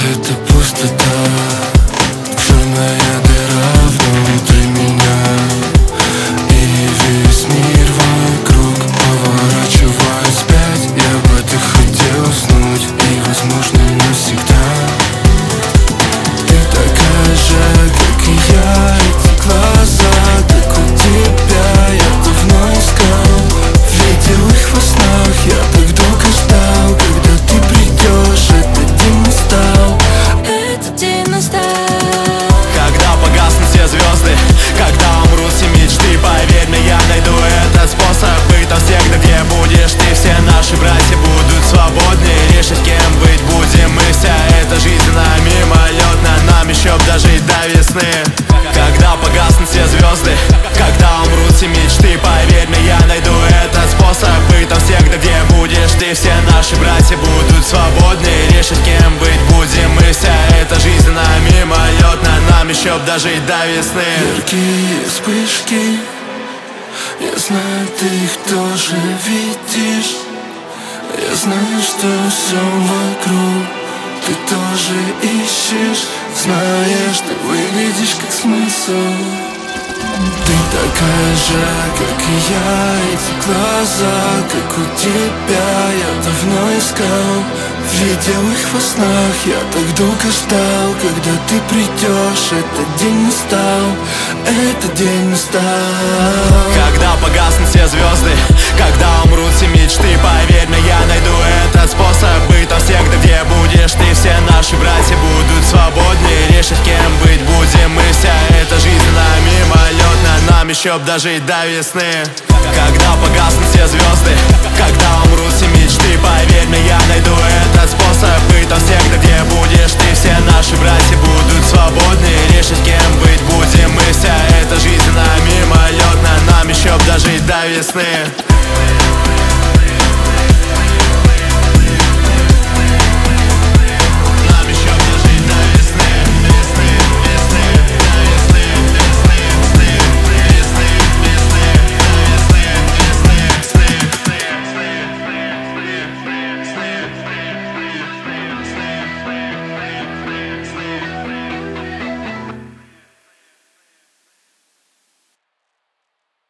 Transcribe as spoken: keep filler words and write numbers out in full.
Это пустота, черная дыра внутри меня, и весь мир вокруг поворачивает вспять. Я бы так хотел уснуть, и возможно навсегда. Ты такая же, как и я, эти глаза, как у тебя. Я давно искал, видел их во снах. Я так долго ждал, когда ты придешь. Этот день настал, Этот день настал. Когда погаснут все звезды, когда умрут все мечты, поверь мне, я найду этот способ быть там всегда, где будешь ты. Все наши братья будут свободны, решить, кем быть будем мы. Вся эта жизнь она мимолетна, нам еще дожить до весны. Когда погаснут все звезды, когда умрут все мечты, поверь мне, я найду этот способ быть там всегда, где будешь ты. Все наши братья будут свободны, решить, кем быть будем мы. Вся эта жизнь она мимолетна, нам еще дожить до весны. яркие вспышки, я знаю, ты их тоже видишь. Я знаю, что все вокруг ты тоже ищешь. Знаешь, ты выглядишь как смысл. Ты такая же, как и я, эти глаза, как у тебя. Я давно искал, видел их во снах. Я так долго ждал, когда ты придешь. Этот день настал, этот день настал. Когда погаснут все звезды, когда умрут все мечты, поверь мне, я найду этот способ быть там всегда, где будешь ты. Все наши братья будут свободны, решить, кем быть будем мы. Вся эта жизнь она мимолетна, нам еще дожить до весны. Когда погаснут все звезды, когда умрут все мечты, поверь мне,